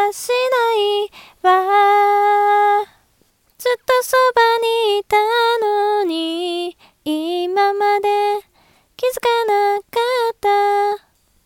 はしないわ。ずっとそばにいたのに今まで気づかなかった。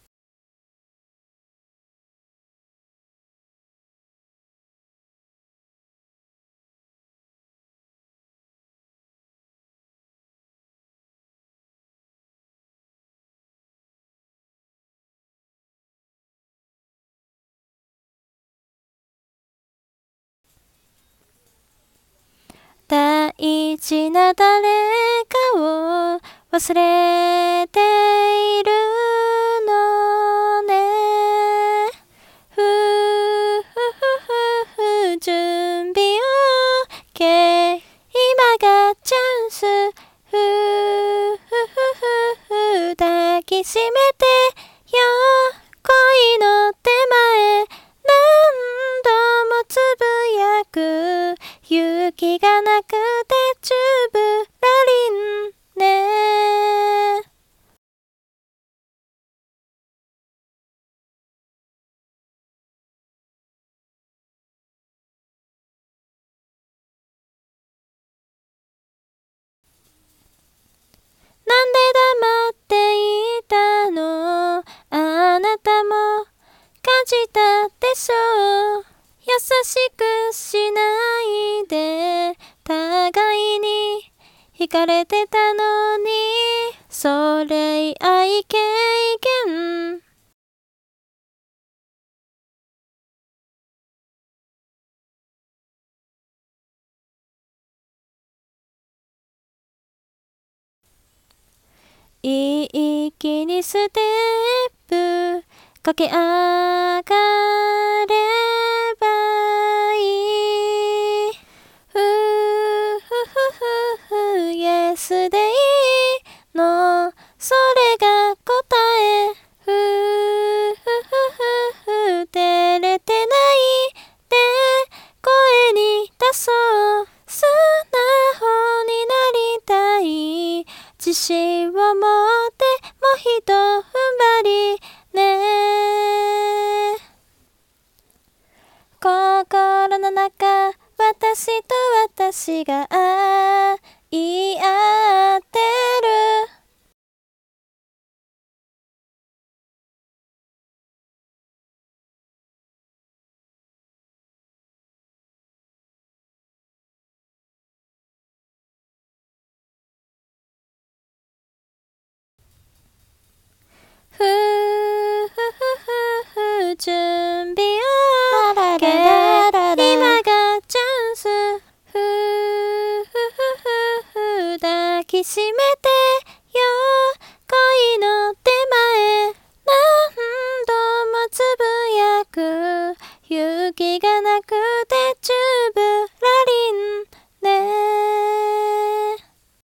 大事な誰かを忘れているのね。ふふふふふ準備 OK。 今がチャンス。ふふふふふ抱きしめてよ、恋の手前。何度もつぶやく勇気がなくてチューブラリンね。なんで黙っていたの、あなたも感じたでしょう。優しくしないで、互いに惹かれてたのに、それ愛経験。いい気にステップ駆け上がればいい。ふふふふふ Yes でいいの、それが答え。ふふふふふ照れてないで声に出そう。素直になりたい。自信を持ってもうひと踏ん張りね。心の中、私と私が言い合